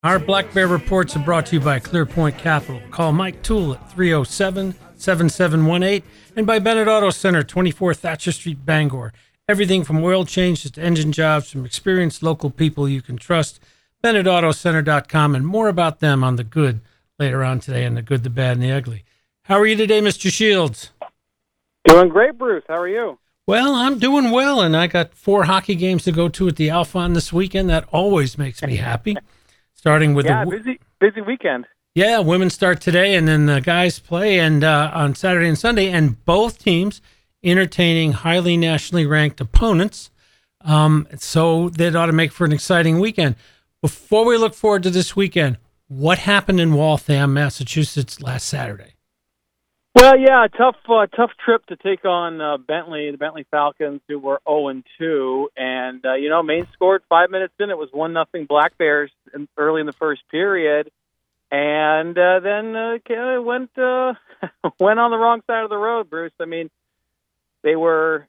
Our Black Bear Reports are brought to you by ClearPoint Capital. Call Mike Toole at 307-7718 and by Bennett Auto Center, 24 Thatcher Street, Bangor. Everything from oil changes to engine jobs from experienced local people you can trust. BennettAutoCenter.com, and more about them on The Good later on today, and The Good, the Bad, and the Ugly. How are you today, Mr. Shields? Doing great, Bruce. How are you? Well, I'm doing well, and I got 4 hockey games to go to at the Alphon this weekend. That always makes me happy. Starting with busy weekend. Yeah, women start today, and then the guys play and on Saturday and Sunday, and both teams entertaining highly nationally ranked opponents. So that ought to make for an exciting weekend. Before we look forward to this weekend, what happened in Waltham, Massachusetts last Saturday? Well, yeah, tough trip to take on the Bentley Falcons, who were 0-2, and Maine scored 5 minutes in. It was 1-0 Black Bears early in the first period, and then went on the wrong side of the road, Bruce. I mean, they weren't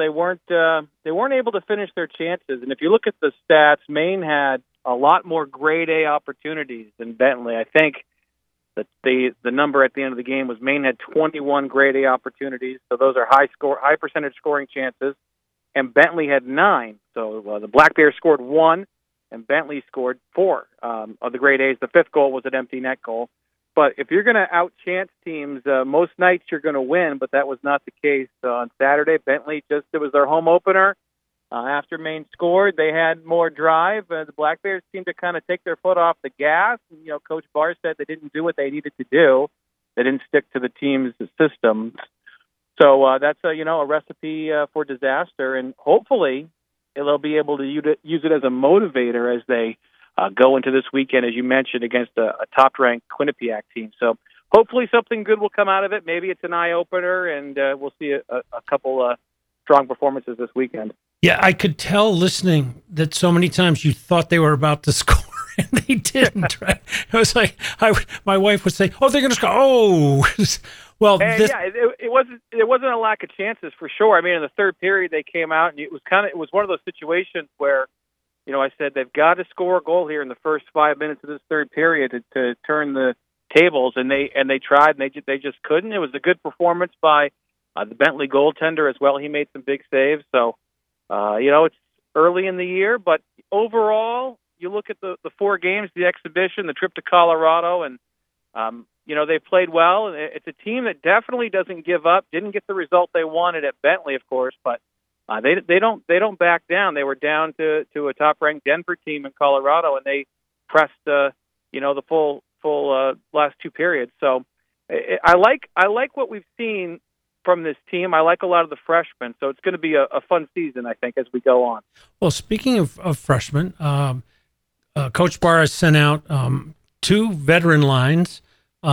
able to finish their chances, and if you look at the stats, Maine had a lot more grade A opportunities than Bentley. I think that the number at the end of the game was Maine had 21 grade A opportunities, so those are high percentage scoring chances, and Bentley had 9. So the Black Bears scored 1, and Bentley scored 4 of the grade A's. The 5th goal was an empty net goal. But if you're going to outchance teams, most nights you're going to win, but that was not the case on Saturday. Bentley it was their home opener. After Maine scored, they had more drive. The Black Bears seemed to kind of take their foot off the gas. And, Coach Barr said they didn't do what they needed to do. They didn't stick to the team's system. So that's a recipe for disaster. And hopefully they'll be able to use it as a motivator as they go into this weekend, as you mentioned, against a top-ranked Quinnipiac team. So hopefully something good will come out of it. Maybe it's an eye-opener, and we'll see a couple strong performances this weekend. Yeah, I could tell listening that so many times you thought they were about to score and they didn't, right? It was like my wife would say, "Oh, they're going to score." Oh, well, it wasn't a lack of chances for sure. I mean, in the third period they came out, and it was one of those situations where, I said they've got to score a goal here in the first 5 minutes of this third period to turn the tables, and they tried, and they just couldn't. It was a good performance by the Bentley goaltender as well. He made some big saves, so. It's early in the year, but overall, you look at the 4 games, the exhibition, the trip to Colorado, and, they played well. It's a team that definitely doesn't give up, didn't get the result they wanted at Bentley, of course, but they don't back down. They were down to a top-ranked Denver team in Colorado, and they pressed, the full last 2 periods. So I like what we've seen from this team. I like a lot of the freshmen, so it's going to be a fun season, I think, as we go on. Well, speaking of freshmen, Coach Barr has sent out 2 veteran lines,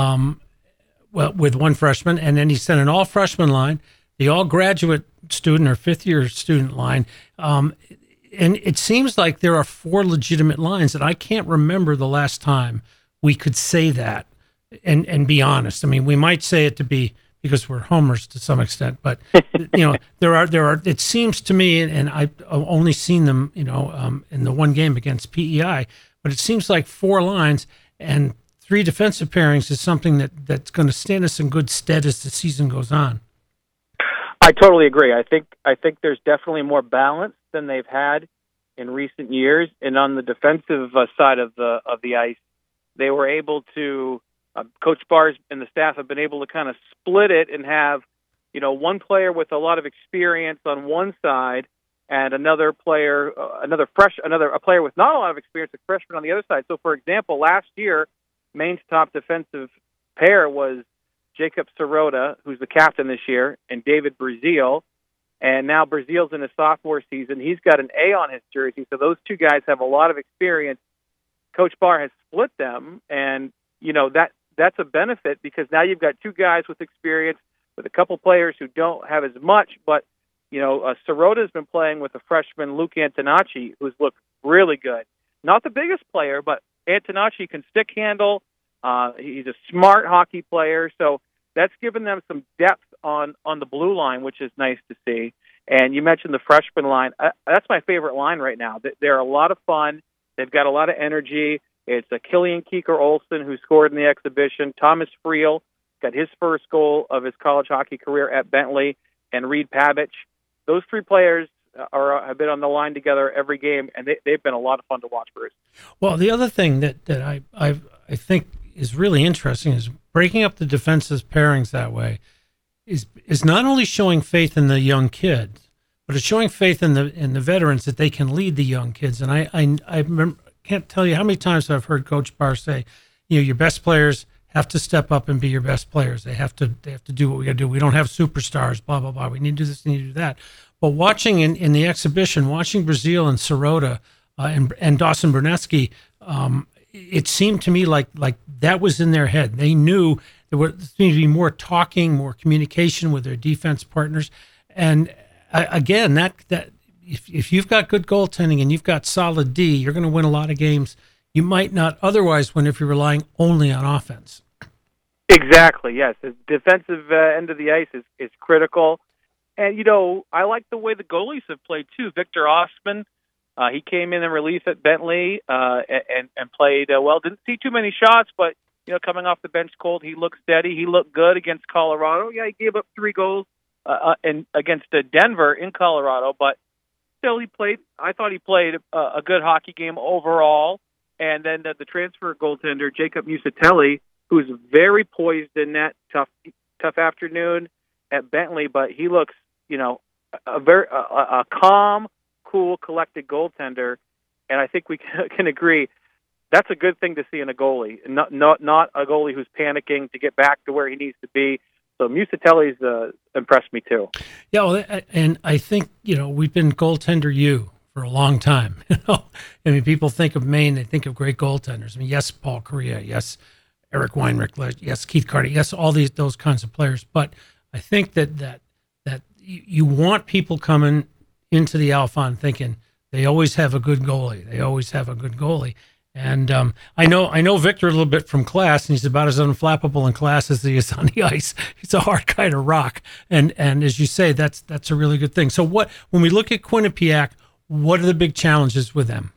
with 1 freshman, and then he sent an all-freshman line, the all-graduate student or 5th-year student line, and it seems like there are 4 legitimate lines, and I can't remember the last time we could say that and be honest. I mean, we might say it to be because we're homers to some extent, but there are. It seems to me, and I've only seen them, in the 1 game against PEI, but it seems like 4 lines and 3 defensive pairings is something that's going to stand us in good stead as the season goes on. I totally agree. I think there's definitely more balance than they've had in recent years, and on the defensive side of the ice, they were able to. Coach Barr and the staff have been able to kind of split it and have, one player with a lot of experience on one side and another player, a player with not a lot of experience, a freshman on the other side. So, for example, last year, Maine's top defensive pair was Jacob Sirota, who's the captain this year, and David Brazil. And now Brazil's in his sophomore season. He's got an A on his jersey, so those 2 guys have a lot of experience. Coach Barr has split them, and that's a benefit because now you've got 2 guys with experience with a couple players who don't have as much. But, Sirota's been playing with a freshman, Luke Antonacci, who's looked really good. Not the biggest player, but Antonacci can stick handle. He's a smart hockey player. So that's given them some depth on the blue line, which is nice to see. And you mentioned the freshman line. That's my favorite line right now. They're a lot of fun. They've got a lot of energy. It's Killian Keeker-Olsen, who scored in the exhibition. Thomas Friel got his first goal of his college hockey career at Bentley, and Reed Pavich. Those three players have been on the line together every game, and they've been a lot of fun to watch, Bruce. Well, the other thing that I think is really interesting is breaking up the defensive pairings that way is not only showing faith in the young kids, but it's showing faith in the veterans that they can lead the young kids. And I remember, can't tell you how many times I've heard Coach Barr say, your best players have to step up and be your best players. They have to do what we got to do. We don't have superstars, blah, blah, blah. We need to do this, we need to do that. But watching in the exhibition, watching Brazil and Sirota and Dawson Brunetsky, it seemed to me like that was in their head. They knew there needed to be more talking, more communication with their defense partners. And again, that if you've got good goaltending and you've got solid D, you're going to win a lot of games you might not otherwise win if you're relying only on offense. Exactly, yes. The defensive end of the ice is critical. And, I like the way the goalies have played, too. Victor Osman, he came in and relief at Bentley and played well. Didn't see too many shots, but, coming off the bench cold, he looked steady. He looked good against Colorado. Yeah, he gave up 3 goals against Denver in Colorado, but still I thought he played a good hockey game overall. And then the transfer goaltender, Jacob Musatelli, who's very poised in that tough afternoon at Bentley, but he looks, a calm, cool, collected goaltender. And I think we can agree that's a good thing to see in a goalie, not a goalie who's panicking to get back to where he needs to be. So Musatelli's impressed me too. Yeah, well, and I think we've been goaltender for a long time. I mean, people think of Maine, they think of great goaltenders. I mean, yes, Paul Kariya, yes, Eric Weinrich, yes, Keith Carty, yes, all those kinds of players. But I think that you want people coming into the Alphon thinking they always have a good goalie. They always have a good goalie. And I know Victor a little bit from class, and he's about as unflappable in class as he is on the ice. He's a hard guy to rock, and as you say, that's a really good thing. So when we look at Quinnipiac, what are the big challenges with them?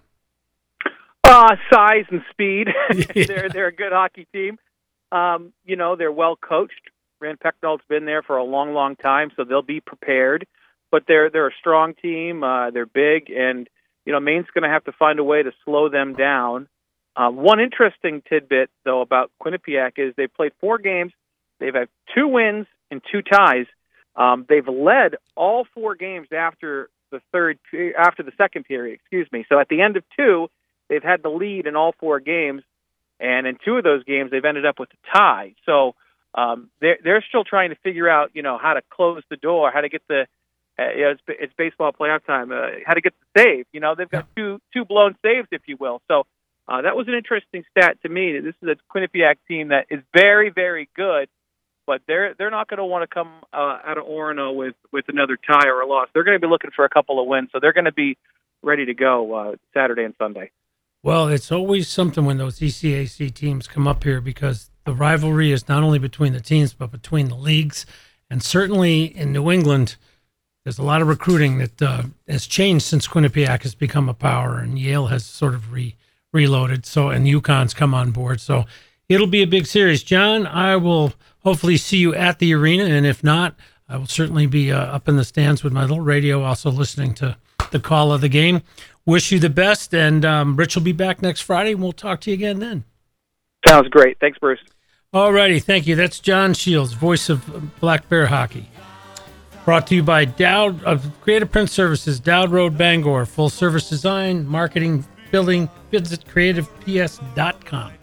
Size and speed. Yeah. They're a good hockey team. They're well coached. Rand Pecknold's been there for a long, long time, so they'll be prepared. But they're a strong team. They're big, and Maine's going to have to find a way to slow them down. One interesting tidbit, though, about Quinnipiac is they've played 4 games. They've had 2 wins and 2 ties. They've led all 4 games after the second period. So at the end of 2, they've had the lead in all 4 games, and in 2 of those games, they've ended up with a tie. So they're still trying to figure out, how to close the door, how to get the it's baseball playoff time. How to get the save? They've got two blown saves, if you will. So that was an interesting stat to me. This is a Quinnipiac team that is very, very good, but they're not going to want to come out of Orono with another tie or a loss. They're going to be looking for a couple of wins, so they're going to be ready to go Saturday and Sunday. Well, it's always something when those ECAC teams come up here because the rivalry is not only between the teams but between the leagues, and certainly in New England. There's a lot of recruiting that has changed since Quinnipiac has become a power, and Yale has sort of reloaded. So, and UConn's come on board. So, it'll be a big series. John, I will hopefully see you at the arena, and if not, I will certainly be up in the stands with my little radio, also listening to the call of the game. Wish you the best, and Rich will be back next Friday, and we'll talk to you again then. Sounds great. Thanks, Bruce. All righty, thank you. That's John Shields, voice of Black Bear Hockey. Brought to you by Dowd of Creative Print Services, Dowd Road, Bangor. Full service design, marketing, building. Visit creativeps.com.